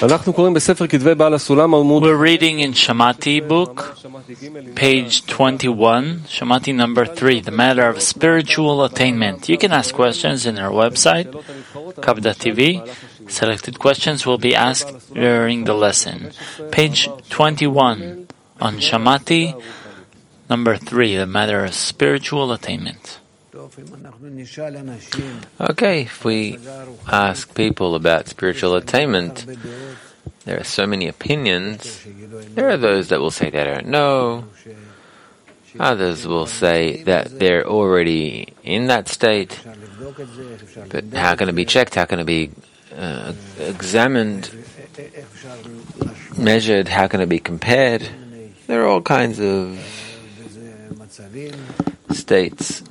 We're reading in Shamati book, page 21, Shamati number 3, the matter of spiritual attainment. You can ask questions in our website, Kav.tv. Selected questions will be asked during the lesson. Page 21 on Shamati number 3, the matter of spiritual attainment. Okay, if we ask people about spiritual attainment, there are so many opinions. There are those that will say they don't know. Others will say that they're already in that state. But how can it be checked? How can it be examined, measured? How can it be compared? There are all kinds of states.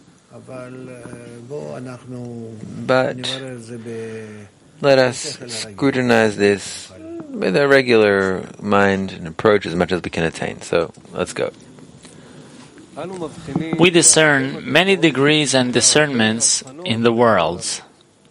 But let us scrutinize this with a regular mind and approach as much as we can attain. So let's go. We discern many degrees and discernments in the worlds.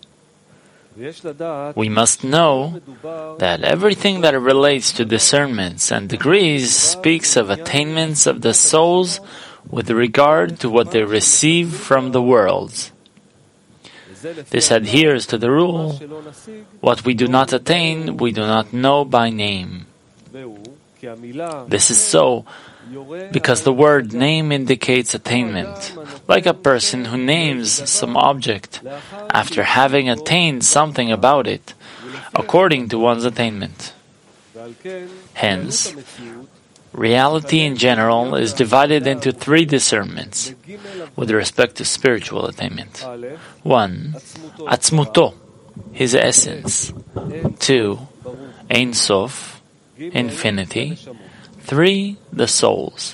We must know that everything that relates to discernments and degrees speaks of attainments of the souls with regard to what they receive from the worlds. This adheres to the rule, what we do not attain, we do not know by name. This is so because the word name indicates attainment, like a person who names some object after having attained something about it, according to one's attainment. Hence, reality in general is divided into 3 discernments with respect to spiritual attainment. 1. Atzmuto, his essence. 2. Ein Sof, infinity. 3. The souls.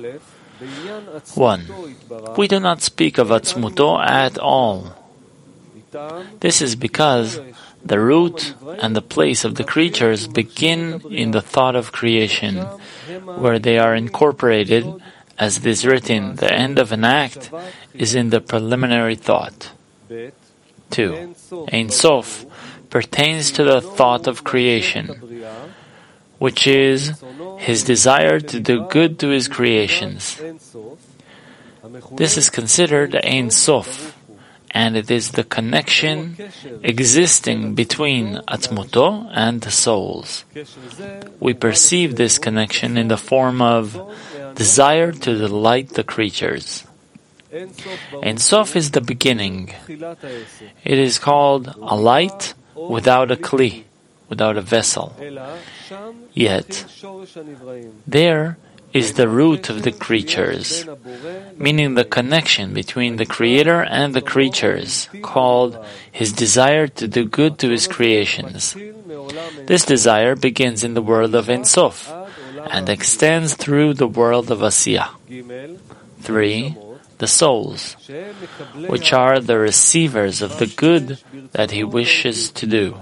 1. We do not speak of Atzmuto at all. This is because the root and the place of the creatures begin in the thought of creation, where they are incorporated, as it is written, the end of an act is in the preliminary thought. 2. Ein Sof pertains to the thought of creation, which is his desire to do good to his creations. This is considered Ein Sof, and it is the connection existing between Atzmuto and the souls. We perceive this connection in the form of desire to delight the creatures. Ein Sof is the beginning. It is called a light without a kli, without a vessel. Yet, there is the root of the creatures, meaning the connection between the Creator and the creatures, called his desire to do good to his creations. This desire begins in the world of Ein Sof and extends through the world of Asiya. 3. The souls, which are the receivers of the good that he wishes to do.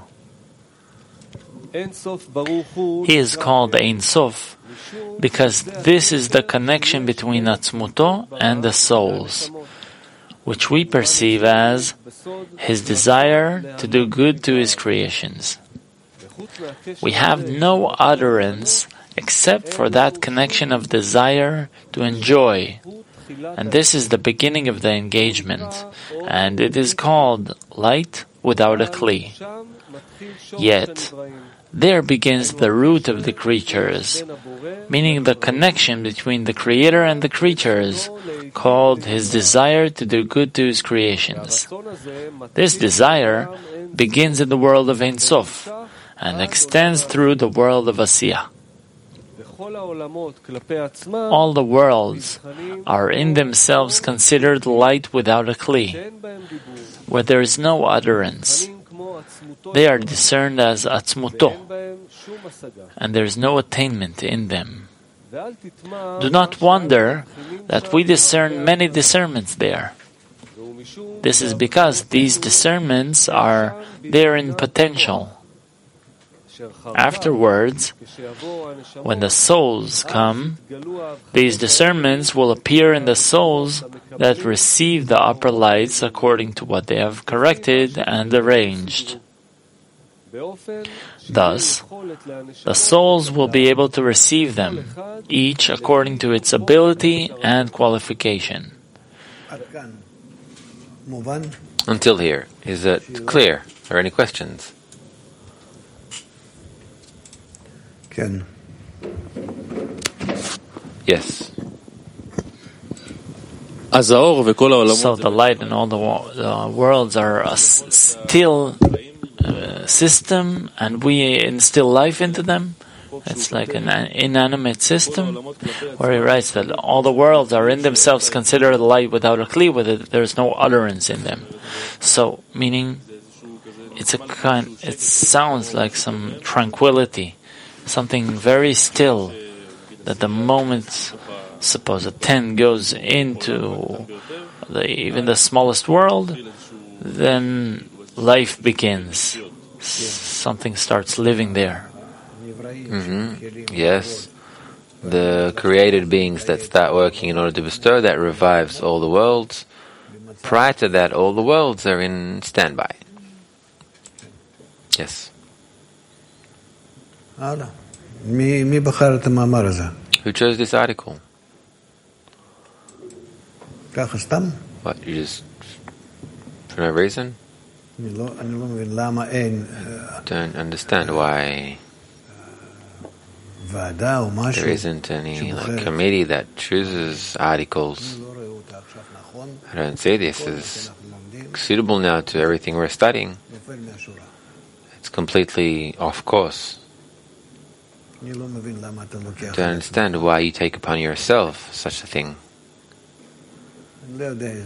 He is called Ein Sof because this is the connection between Atzmuto and the souls, which we perceive as his desire to do good to his creations. We have no utterance except for that connection of desire to enjoy, and this is the beginning of the engagement, and it is called light without a kli. Yet, there begins the root of the creatures, meaning the connection between the Creator and the creatures, called his desire to do good to his creations. This desire begins in the world of Ein Sof and extends through the world of Asiya. All the worlds are in themselves considered light without a kli, where there is no utterance. They are discerned as Atzmuto, and there is no attainment in them. Do not wonder that we discern many discernments there. This is because these discernments are there in potential. Afterwards, when the souls come, these discernments will appear in the souls that receive the upper lights according to what they have corrected and arranged. Thus, the souls will be able to receive them, each according to its ability and qualification. Until here, is it clear? Are there any questions? Yes. So the light and all the worlds are a still system, and we instill life into them. It's like an inanimate system, where he writes that all the worlds are in themselves considered light without a kli with it. There's no utterance in them. So, meaning, it sounds like some tranquility, something very still, that the moment, suppose a 10 goes into even the smallest world, then life begins. Something starts living there. Yes. The created beings that start working in order to bestow that revives all the worlds. Prior to that, all the worlds are in standby. Yes. Who chose this article? What, you just, for no reason? Don't understand why there isn't any committee that chooses articles. I don't say this is suitable now to everything we're studying. It's completely off course. I don't understand why you take upon yourself such a thing. I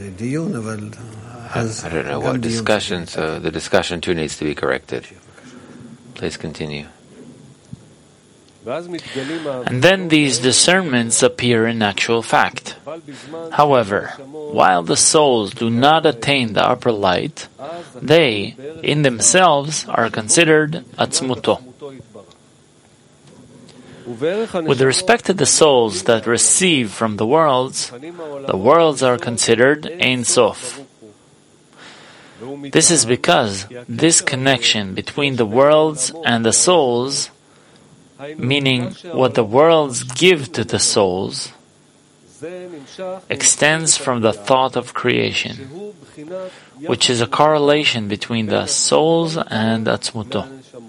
don't know what discussion, so the discussion too needs to be corrected. Please continue. And then these discernments appear in actual fact. However, while the souls do not attain the upper light, they, in themselves, are considered atzmuto. With respect to the souls that receive from the worlds are considered Ein Sof. This is because this connection between the worlds and the souls, meaning what the worlds give to the souls, extends from the thought of creation, which is a correlation between the souls and Atzmuto.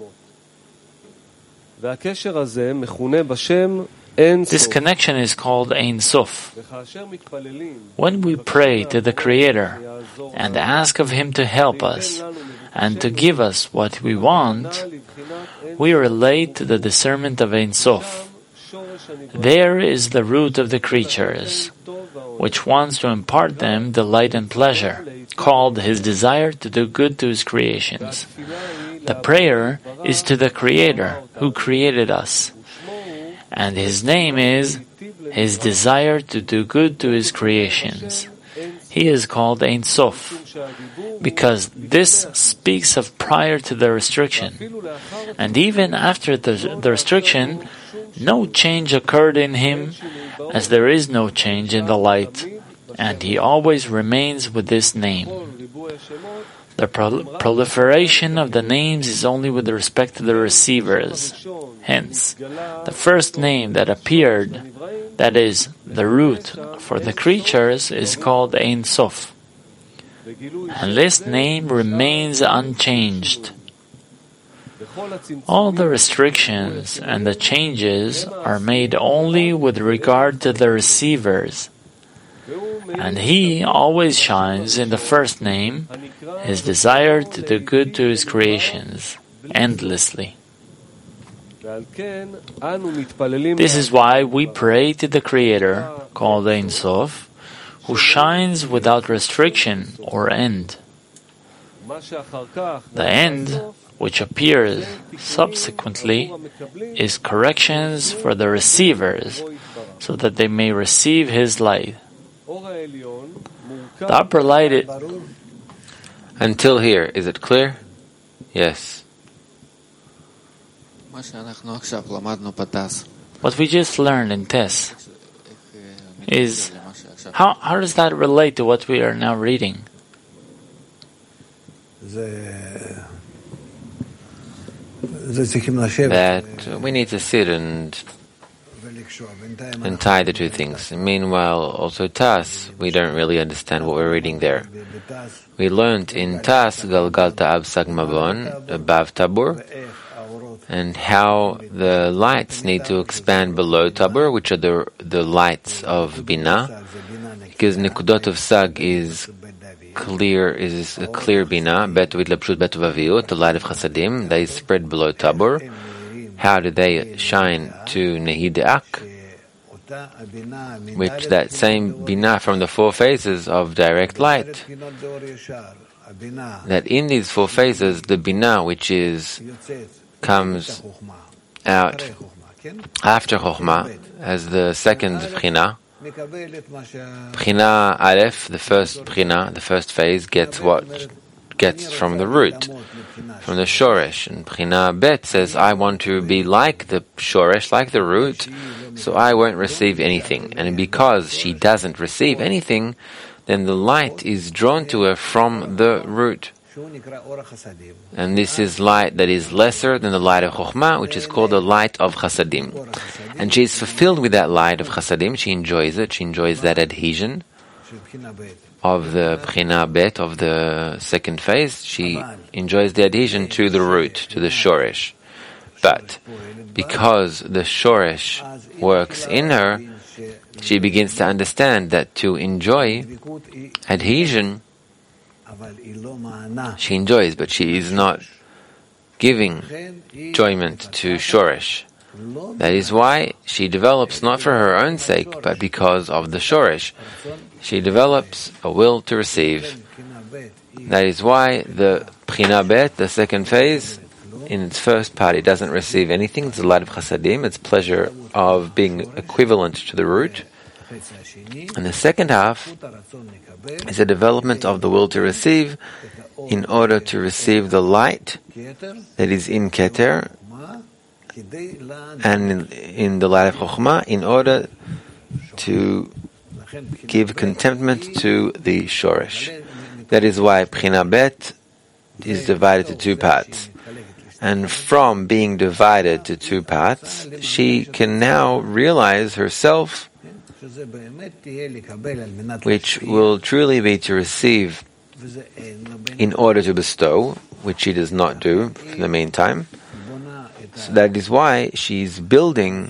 This connection is called Ein Sof. When we pray to the Creator and ask of Him to help us and to give us what we want, we relate to the discernment of Ein Sof. There is the root of the creatures, which wants to impart them delight and pleasure, called His desire to do good to His creations. The prayer is to the Creator who created us, and His name is His desire to do good to His creations. He is called Ein Sof, because this speaks of prior to the restriction. And even after the restriction, no change occurred in Him, as there is no change in the light, and He always remains with this name. The proliferation of the names is only with respect to the receivers. Hence, the first name that appeared, that is, the root for the creatures, is called Ein Sof. And this name remains unchanged. All the restrictions and the changes are made only with regard to the receivers. And He always shines in the first name, His desire to do good to His creations, endlessly. This is why we pray to the Creator, called Ein Sof, who shines without restriction or end. The end, which appears subsequently, is corrections for the receivers, so that they may receive His light. The upper light Until here, is it clear? Yes. What we just learned in Tess is, how does that relate to what we are now reading? that we need to sit and tie the two things. Meanwhile, also Tas, we don't really understand what we're reading there. We learned in Tas, Galgalta Absag Mavon, above Tabur, and how the lights need to expand below Tabur, which are the lights of Bina, because Nekudot of Sag is a clear Bina, Bet Vidlapshut Bet Vaviut, the light of Chasadim, they spread below Tabur. How do they shine to Nehideak? Which that same Bina from the four phases of direct light, that in these four phases, the Bina, which comes out after Chokhmah, as the second Bchina, Bchina Aleph, the first Bchina, the first phase, gets from the root, from the Shoresh. And Bchina Bet says, I want to be like the Shoresh, like the root, so I won't receive anything. And because she doesn't receive anything, then the light is drawn to her from the root. And this is light that is lesser than the light of Chokhmah, which is called the light of Chasadim. And she is fulfilled with that light of Chasadim. She enjoys it. She enjoys that adhesion of the Bchina Bet, of the second phase. She enjoys the adhesion to the root, to the Shoresh. But because the Shoresh works in her, she begins to understand that to enjoy adhesion, she enjoys, but she is not giving enjoyment to Shoresh. That is why she develops not for her own sake, but because of the Shoresh. She develops a will to receive. That is why the Bchina Bet, the second phase, in its first part, it doesn't receive anything. It's the light of Chasadim. It's pleasure of being equivalent to the root. And the second half is a development of the will to receive in order to receive the light that is in Keter and in the light of Chokhmah, in order to give contentment to the Shoresh. That is why Bchina Bet is divided to two parts. And from being divided to two parts, she can now realize herself, which will truly be to receive in order to bestow, which she does not do for the meantime. So that is why she's building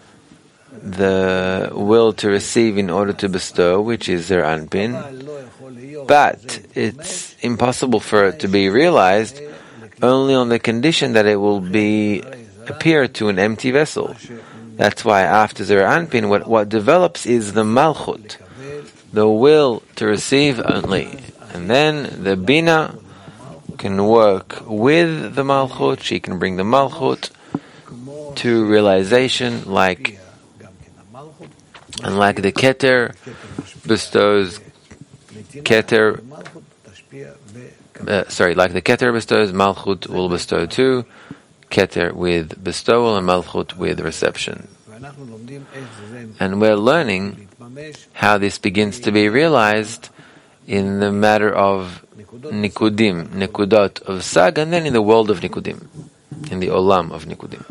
the will to receive in order to bestow, which is her Anpin. But it's impossible for it to be realized only on the condition that it will appear to an empty vessel. That's why after Zer Anpin, what develops is the Malchut, the will to receive only. And then the Bina can work with the Malchut, she can bring the Malchut to realization, like the Keter bestows Keter, like the Keter bestows, Malchut will bestow too, Keter with bestowal and Malchut with reception. And we're learning how this begins to be realized in the matter of Nikudim, Nekudot of Sag, and then in the world of Nikudim, in the Olam of Nikudim.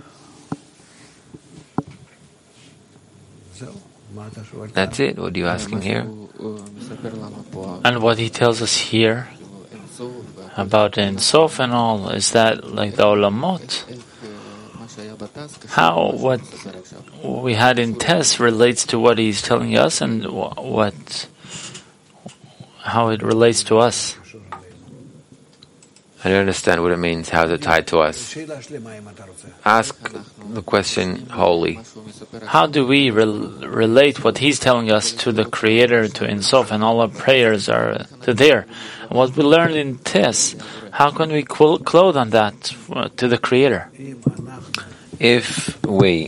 That's it. What are you asking here? And what he tells us here about Ein Sof and all, is that like the Olamot? How what we had in Tes relates to what he's telling us, and how it relates to us? I don't understand what it means, how is it tied to us. Ask the question wholly. How do we relate what he's telling us to the Creator, to Ein Sof, and all our prayers are to there? And what we learned in Tes, how can we clothe on that to the Creator? If we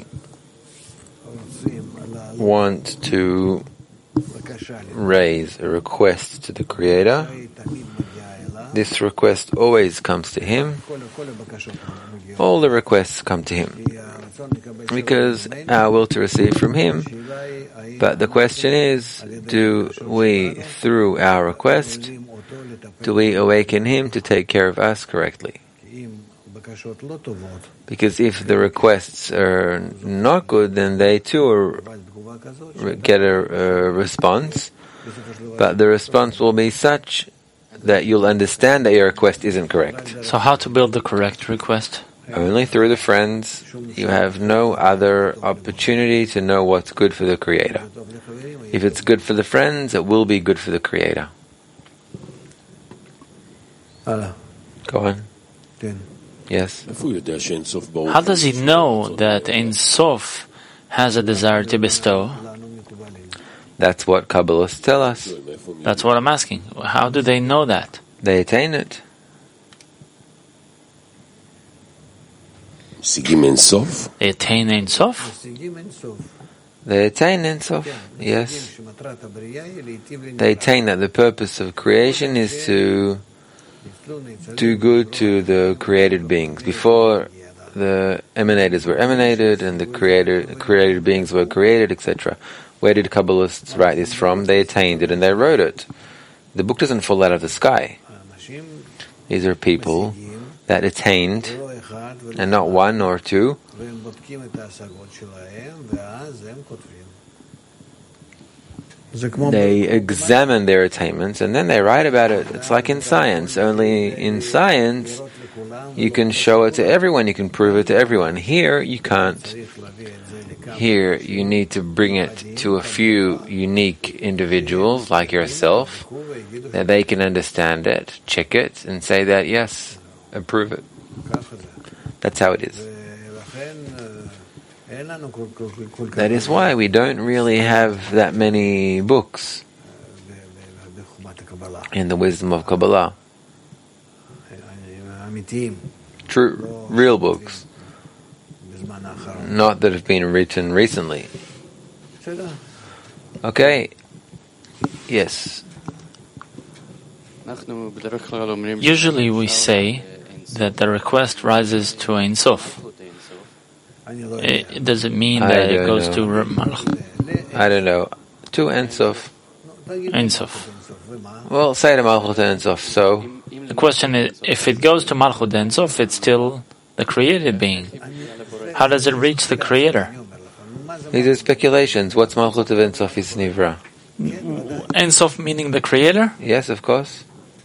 want to raise a request to the Creator, this request always comes to Him. All the requests come to Him, because our will to receive from Him. But the question is, do we, through our request, do we awaken Him to take care of us correctly? Because if the requests are not good, then they too get a response, but the response will be such that you'll understand that your request isn't correct. So how to build the correct request? Only through the friends. You have no other opportunity to know what's good for the Creator. If it's good for the friends, it will be good for the Creator. Go on. Yes. How does he know that Ein Sof has a desire to bestow? That's what Kabbalists tell us. That's what I'm asking. How do they know that? They attain it. They attain Ein Sof? They attain Ein Sof, yes. They attain that the purpose of creation is to do good to the created beings. Before the emanators were emanated and the created beings were created, etc. Where did Kabbalists write this from? They attained it and they wrote it. The book doesn't fall out of the sky. These are people that attained, and not one or two. They examine their attainments and then they write about it. It's like in science. Only in science you can show it to everyone, you can prove it to everyone. Here you can't. Here you need to bring it to a few unique individuals like yourself, that they can understand it, check it, and say that yes, approve it. That's how it is. That is why we don't really have that many books in the wisdom of Kabbalah. True, real books. Not that have been written recently. Okay. Yes. Usually we say that the request rises to Ein Sof. Does it mean that it goes to Malchut? I don't know. To Ein Sof. Ein Sof. Well, say to Malchut Ein Sof. So the question is, if it goes to Malchut Ein Sof, it's still the created being. How does it reach the Creator? These are speculations. What's Malchut of Ein Sof is Nivra? Ein Sof meaning the Creator? Yes, of course.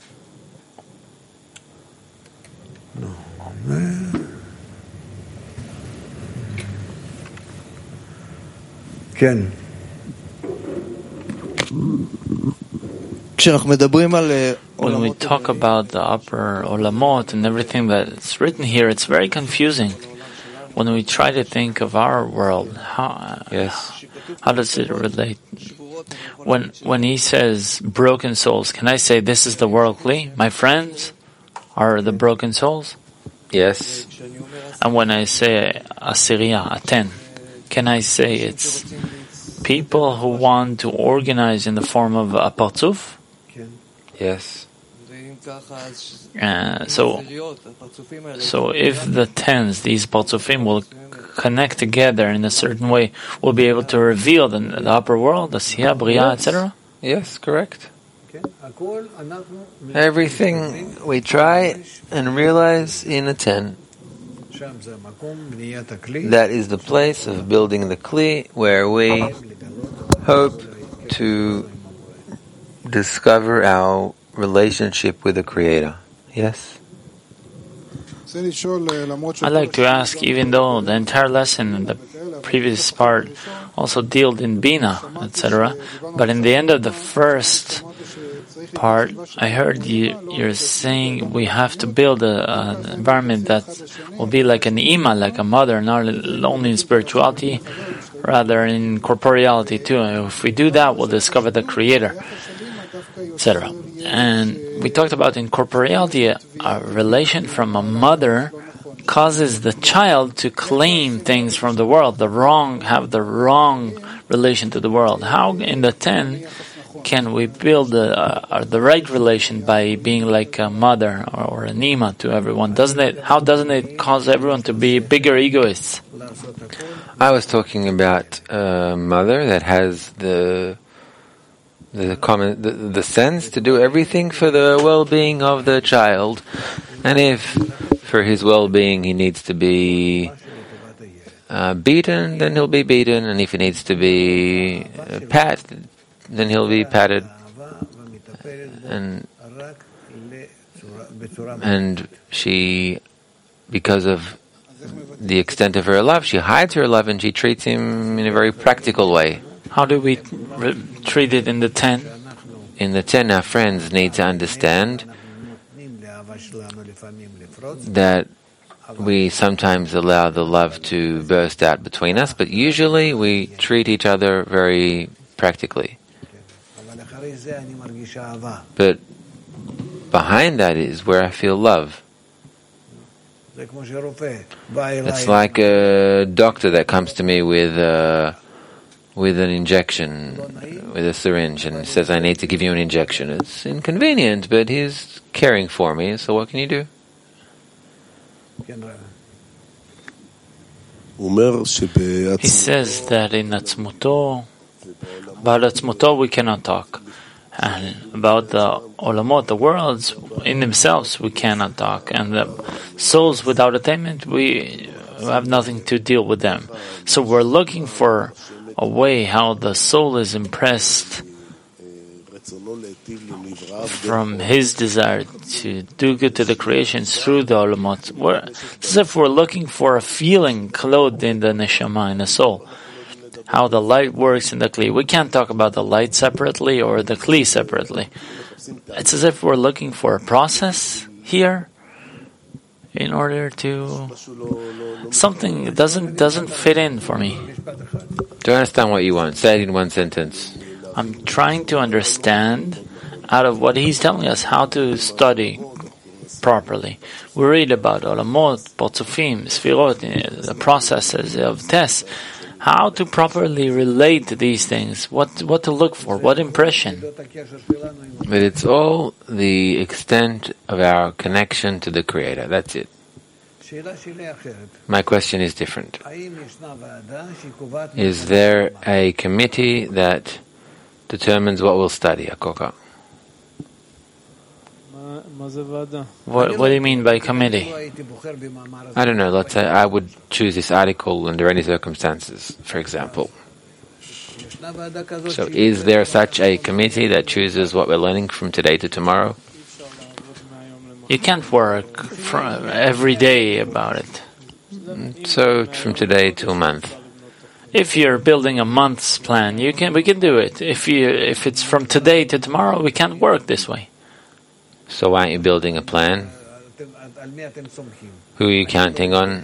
Ken. When we talk about the upper olamot and everything that's written here, it's very confusing. When we try to think of our world, how does it relate? When he says broken souls, can I say this is the world Kli? My friends are the broken souls? Yes. And when I say Assyria, Aten, can I say it's people who want to organize in the form of a parzuf? Yes. So if the tens, these parzufim, will connect together in a certain way, we'll be able to reveal the upper world, the Siyah, Bria, etc.? Yes, correct. Everything we try and realize in a 10. That is the place of building the Kli, where we hope to discover our relationship with the Creator. Yes? I'd like to ask, even though the entire lesson in the previous part also dealt in Bina, etc., but in the end of the first part, I heard you're saying we have to build an environment that will be like an ima, like a mother, not only in spirituality, rather in corporeality too. And if we do that, we'll discover the Creator, etc. And we talked about in corporeality, a relation from a mother causes the child to claim things from the world, have the wrong relation to the world. How in the 10 can we build the right relation by being like a mother or an ima to everyone? How doesn't it cause everyone to be bigger egoists? I was talking about a mother that has the the sense to do everything for the well-being of the child, and if for his well-being he needs to be beaten, then he'll be beaten, and if he needs to be patted, then he'll be patted. And she, because of the extent of her love, she hides her love and she treats him in a very practical way. How do we treat it in the 10? In the 10, our friends need to understand that we sometimes allow the love to burst out between us, but usually we treat each other very practically. But behind that is where I feel love. It's like a doctor that comes to me with an injection, with a syringe, and says, I need to give you an injection. It's inconvenient, but he's caring for me, so what can you do? He says that in Atzmuto, about Atzmuto we cannot talk. And about the olamot, the worlds in themselves, we cannot talk. And the souls without attainment, we have nothing to deal with them. So we're looking for a way how the soul is impressed from his desire to do good to the creations through the olamot. It's as if we're looking for a feeling clothed in the neshama, in the soul. How the light works in the Kli. We can't talk about the light separately or the Kli separately. It's as if we're looking for a process here in order to... Something doesn't fit in for me. Do you understand what you want? Say it in one sentence. I'm trying to understand out of what he's telling us how to study properly. We read about Olamot, Potzufim, Sfirot, the processes of tests. How to properly relate to these things, what to look for, what impression. But it's all the extent of our connection to the Creator. That's it. My question is different. Is there a committee that determines what we'll study, Akoka? What do you mean by committee? I don't know. Let's say I would choose this article under any circumstances, for example. So is there such a committee that chooses what we're learning from today to tomorrow? You can't work every day about it. So from today to a month. If you're building a month's plan, we can do it. If it's from today to tomorrow, we can't work this way. So why aren't you building a plan? Who are you counting on?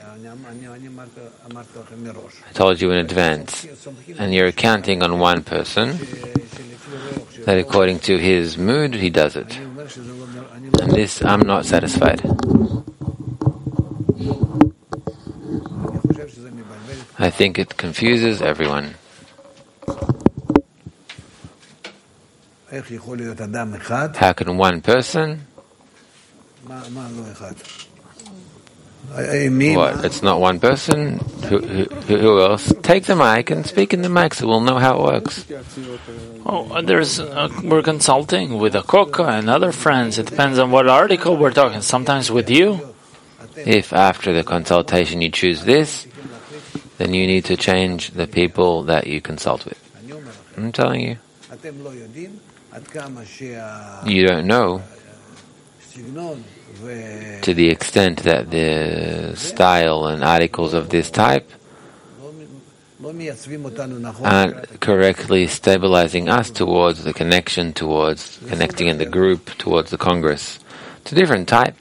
I told you in advance. And you're counting on one person, that according to his mood, he does it. And this, I'm not satisfied. I think it confuses everyone. How can one person? What? It's not one person? Who else? Take the mic and speak in the mic so we'll know how it works. We're consulting with Akoka and other friends. It depends on what article we're talking. Sometimes with you. If after the consultation you choose this, then you need to change the people that you consult with. I'm telling you. You don't know to the extent that the style and articles of this type aren't correctly stabilizing us towards the connection, towards connecting in the group, towards the Congress. It's a different type.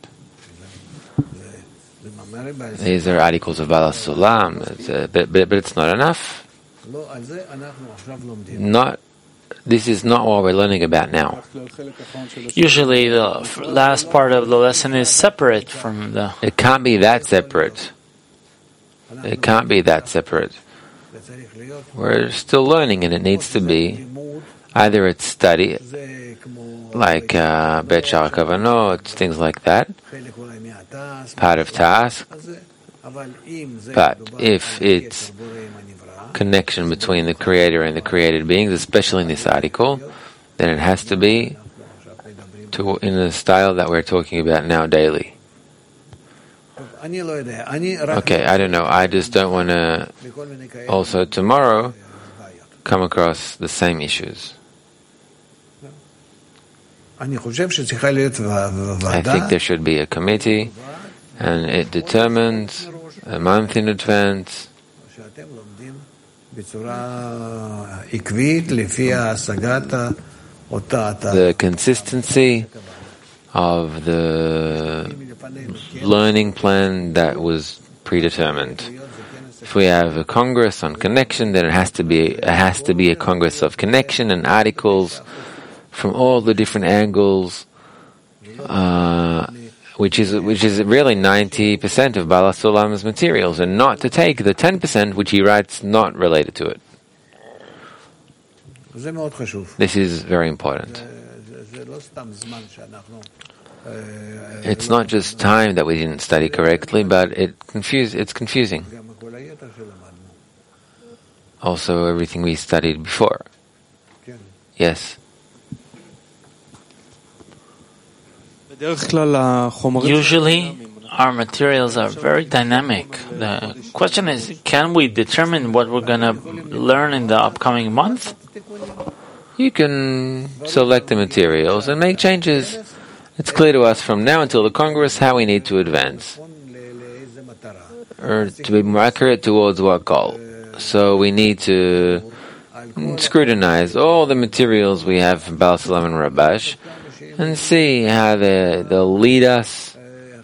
These are articles of Baal Sulam, but it's not enough. This is not what we're learning about now. Usually the last part of the lesson is separate from the... It can't be that separate. It can't be that separate. We're still learning, and it needs to be either it's study, like Bet Shar Kavanot, things like that, part of task. But if it's connection between the Creator and the created beings, especially in this article, then it has to be in the style that we're talking about now daily. Okay, I don't know. I just don't want to also tomorrow come across the same issues. I think there should be a committee, and it determines a month in advance the consistency of the learning plan that was predetermined. If we have a congress on connection, then it has to be a congress of connection and articles from all the different angles, which is really 90% of Baal HaSulam's materials, and not to take the 10% which he writes not related to it. This is very important. It's not just time that we didn't study correctly, but it's confusing. Also, everything we studied before. Yes. Usually, our materials are very dynamic. The question is, can we determine what we're going to learn in the upcoming month? You can select the materials and make changes. It's clear to us from now until the Congress how we need to advance, or to be more accurate towards what goal. So we need to scrutinize all the materials we have from Baal HaSulam and Rabash and see how they'll lead us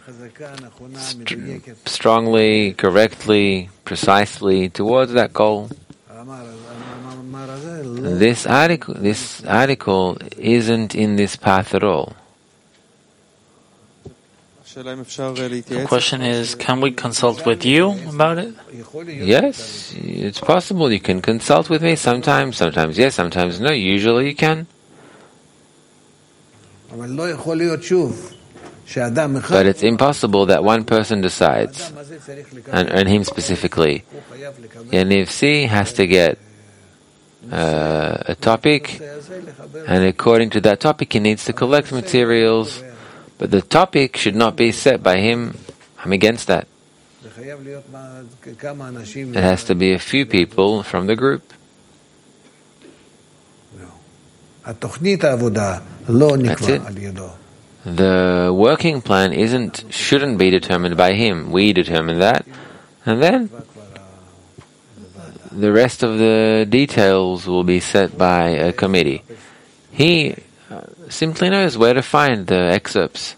strongly, correctly, precisely towards that goal. This article isn't in this path at all. The question is, can we consult with you about it? Yes, it's possible. You can consult with me sometimes yes, sometimes no. Usually you can. But it's impossible that one person decides, and him specifically. Yaniv C has to get a topic, and according to that topic he needs to collect materials, but the topic should not be set by him. I'm against that. It has to be a few people from the group. That's it. The working plan shouldn't be determined by him. We determine that, and then the rest of the details will be set by a committee. He simply knows where to find the excerpts.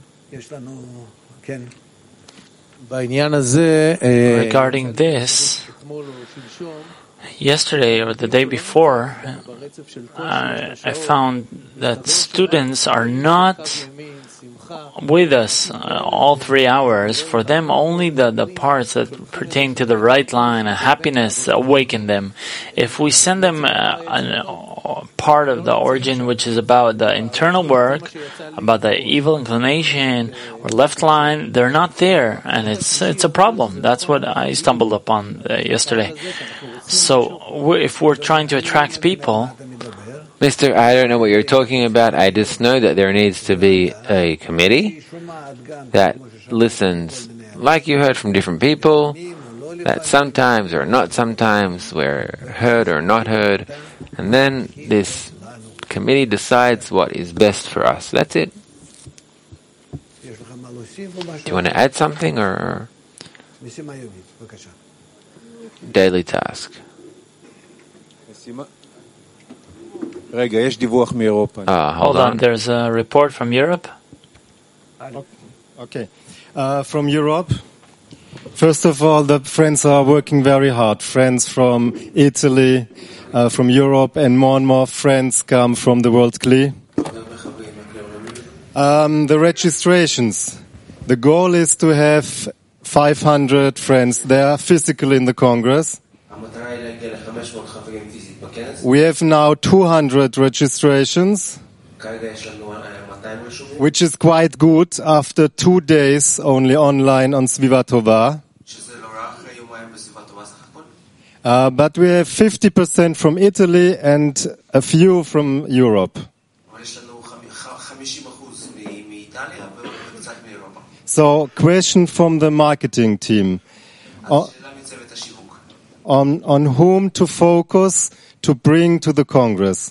Regarding this, yesterday or the day before, I found that students are not with us all 3 hours. For them, only the parts that pertain to the right line and happiness awaken them. If we send them a part of the origin which is about the internal work, about the evil inclination or left line, they're not there, and it's a problem. That's what I stumbled upon yesterday. So if we're trying to attract people, Mister, I don't know what you're talking about. I just know that there needs to be a committee that listens, like you heard from different people, that sometimes or not sometimes we're heard or not heard, and then this committee decides what is best for us. That's it. Do you want to add something or daily task? Hold on, there's a report from Europe. Okay. From Europe, first of all, the friends are working very hard. Friends from Italy, from Europe, and more friends come from the World Kli. The registrations. The goal is to have 500 friends there physically in the Congress. We have now 200 registrations, which is quite good after 2 days only online on Sviva Tova. But we have 50% from Italy and a few from Europe. So, question from the marketing team. On whom to focus to bring to the Congress?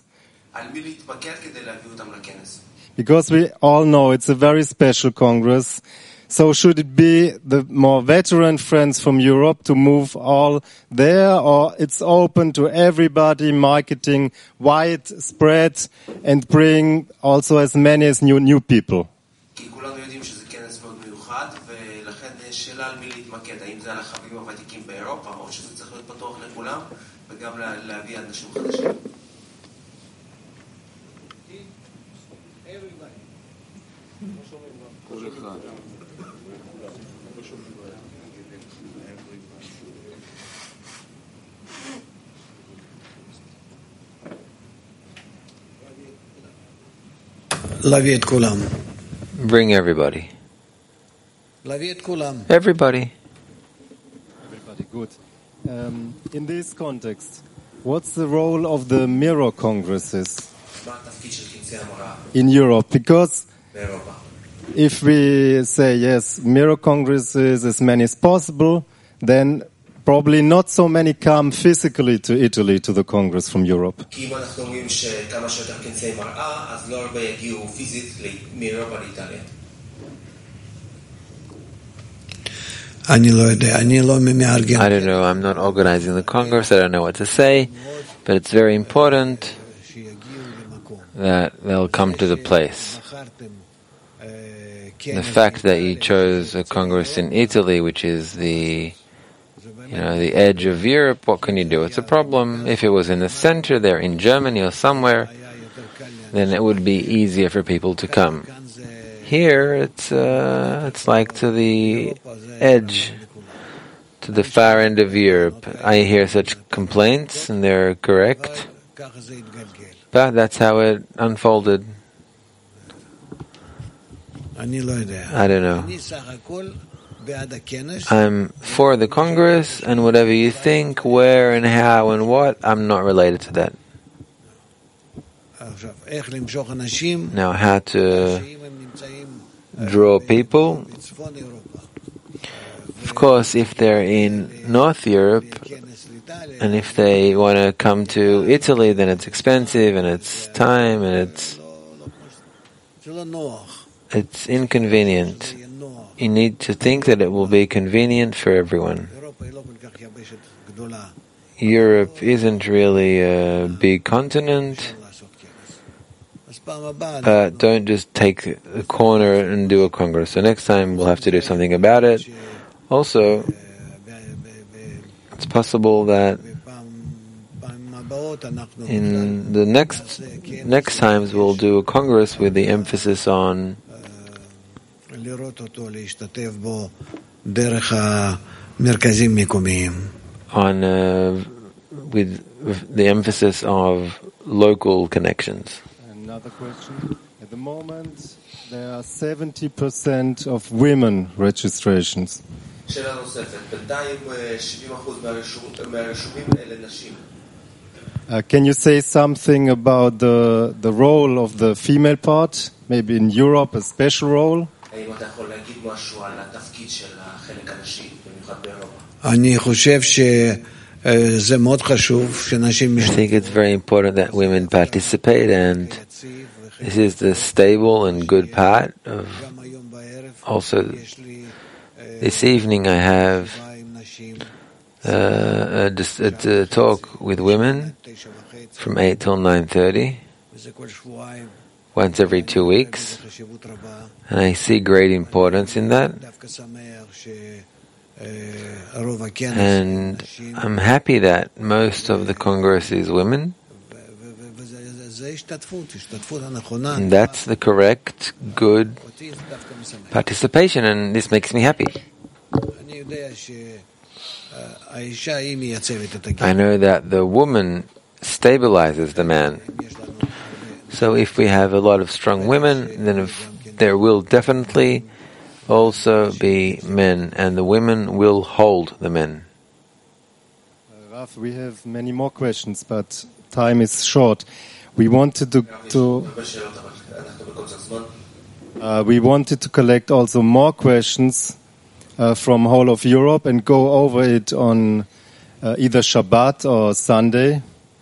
Because we all know it's a very special Congress. So should it be the more veteran friends from Europe to move all there, or it's open to everybody, marketing widespread, and bring also as many as new people? Bring everybody. Everybody. Everybody, good. In this context, what's the role of the mirror congresses in Europe? Because if we say, yes, mirror congresses as many as possible, then probably not so many come physically to Italy, to the Congress from Europe. I don't know, I'm not organizing the Congress, I don't know what to say, but it's very important that they'll come to the place. The fact that you chose a Congress in Italy, which is the edge of Europe, what can you do? It's a problem. If it was in the center there, in Germany or somewhere, then it would be easier for people to come. Here, it's like to the edge, to the far end of Europe. I hear such complaints, and they're correct. But that's how it unfolded. I don't know. I'm for the Congress, and whatever you think, where and how and what, I'm not related to that. Now, how to draw people? Of course, if they're in North Europe, and if they want to come to Italy, then it's expensive, and it's time, and it's inconvenient. You need to think that it will be convenient for everyone. Europe isn't really a big continent. Don't just take a corner and do a Congress. So next time we'll have to do something about it. Also, it's possible that in the next times we'll do a Congress with the emphasis on with the emphasis of local connections. Another question. At the moment, there are 70% of women registrations. Can you say something about the role of the female part? Maybe in Europe, a special role? I think it's very important that women participate, and this is the stable and good part of. Also, this evening I have a talk with women from 8 till 9:30, once every 2 weeks, and I see great importance in that. And I'm happy that most of the Congress is women. And that's the correct, good participation, and this makes me happy. I know that the woman stabilizes the man. So if we have a lot of strong women, then there will definitely also be men, and the women will hold the men. Rav, we have many more questions, but time is short. We wanted to collect also more questions from whole of Europe and go over it on either Shabbat or Sunday.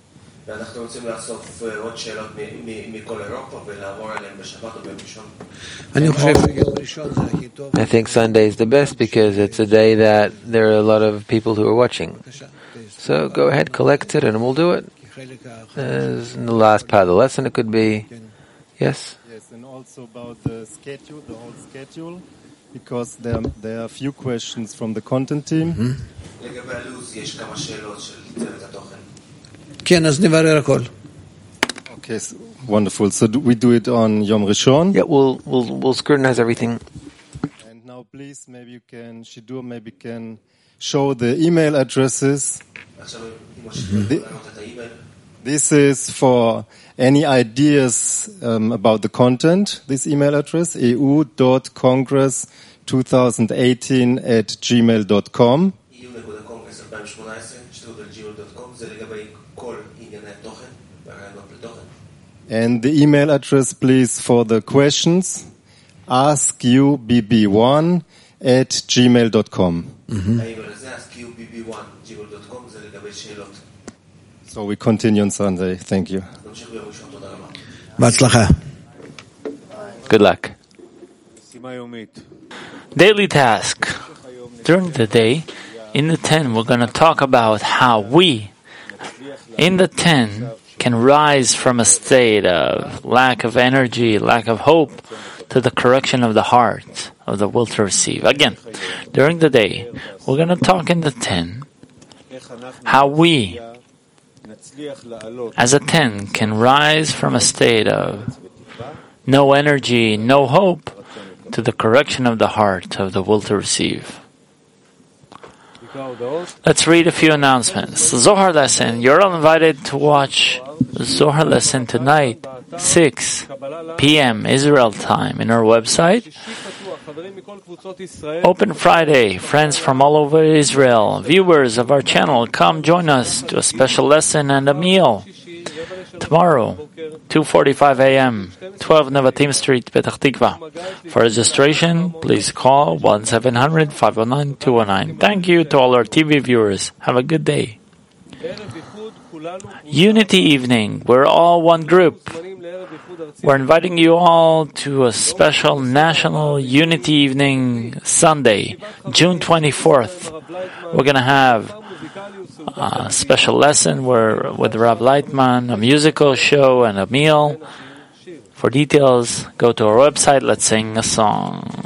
I think Sunday is the best because it's a day that there are a lot of people who are watching. So go ahead, collect it, and we'll do it. As in the last part of the lesson, it could be. Yes? Yes, and also about the schedule, the whole schedule, because there are a few questions from the content team. Okay, so wonderful. So we do it on Yom Rishon. Yeah, we'll scrutinize everything. And now, please, maybe you can, Shidur, maybe can show the email addresses. This is for any ideas about the content. This email address, eu.congress2018@gmail.com. And the email address, please, for the questions, askubb1@gmail.com. So we continue on Sunday. Thank you. Good luck. Daily task. During the day, in the 10, we're going to talk about how we, in the 10, can rise from a state of lack of energy, lack of hope, to the correction of the heart, of the will to receive. Again, during the day, we're going to talk in the 10, how we, as a 10, can rise from a state of no energy, no hope, to the correction of the heart, of the will to receive. Let's read a few announcements. Zohar lesson. You're all invited to watch Zohar lesson tonight, 6 p.m. Israel time, in our website. Open Friday. Friends from all over Israel, viewers of our channel, come join us to a special lesson and a meal. Tomorrow, 2:45 a.m., 12 Nevatim Street, Petach Tikva. For registration, please call 1-700-509-219. Thank you to all our TV viewers. Have a good day. Unity evening. We're all one group. We're inviting you all to a special National Unity Evening Sunday, June 24th. We're going to have a special lesson with Rav Leitman, a musical show, and a meal. For details, go to our website. Let's sing a song.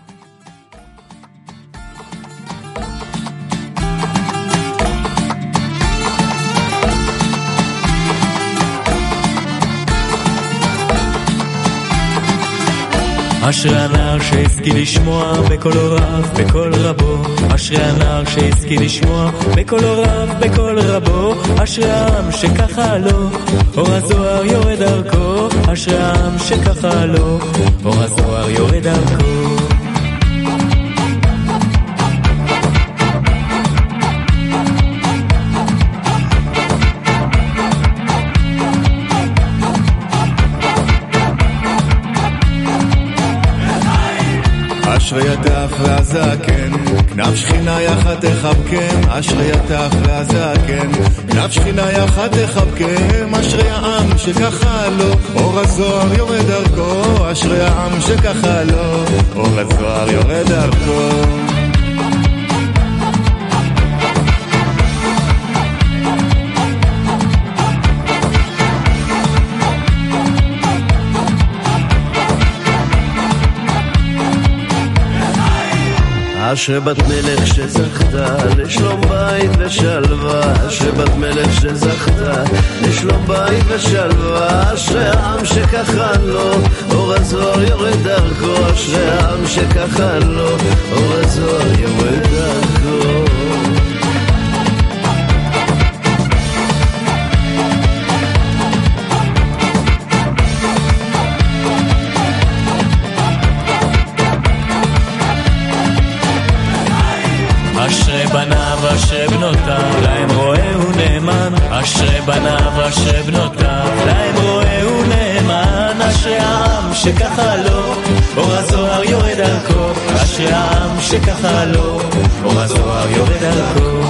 אשרי הנער שהשכיל לשמוע בקול רב, בקול רבו. אשרי הנער שהשכיל לשמוע בקול רב, בקול רבו. אשרי העם שככה לו, אור הזוהר יורד דרכו. אשרי העם שככה לו, אור הזוהר יורד דרכו. אשרי הטף והזקן, כנף שכינה יחד תחבקם. אשרי הטף והזקן, כנף שכינה יחד תחבקם. אשרי העם שככה לו, אור הזוהר יורד דרכו. אשרי העם שככה לו, אור הזוהר יורד דרכו. אשרי בת מלך שזכתה לשלום בית ושלווה. אשרי בת מלך שזכתה לשלום בית ושלווה. אשרי העם שככה לו, אור הזוהר יורד דרכו. אשרי העם שככה לו, אור הזוהר יורד דרכו. אשרי בניו אשרי בנותיו, להם רואהו נאמן. אשרי בניו, אשרי בנותיו, להם רואהו נאמן. אשרי העם שככה לו, אור הזוהר יורד דרכו. אשרי העם שככה לו, אור הזוהר יורד דרכו.